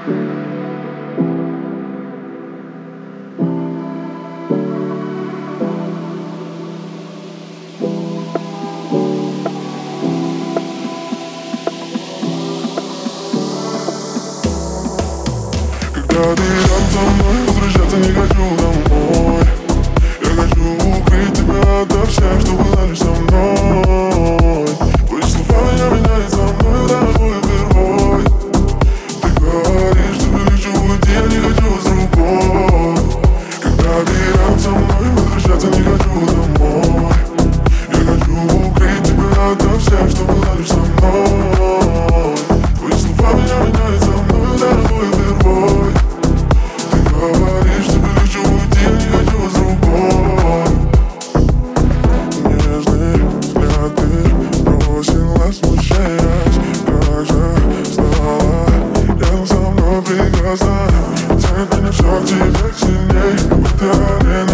Когда ты рядом со мной, возвращаться не хочу домой. Я хочу укрыть тебя ото всех, что было лишь со мной. Твои слова меня меняют со мной, дорогой впервой. Ты говоришь, что лечу уйти, я не хочу с другой. Когда ты рядом со мной, возвращаться не хочу домой. Я хочу укрыть тебя ото всех, что было лишь со мной. Твои слова меня меняют со мной, дорогой впервой. Говоришь, что лечу уйти, я не хочу с другой. Нежный взгляд ты бросила, смущаясь. Как же стала рядом со мной прекрасна. Тянет меня все к тебе сильней. В этой арене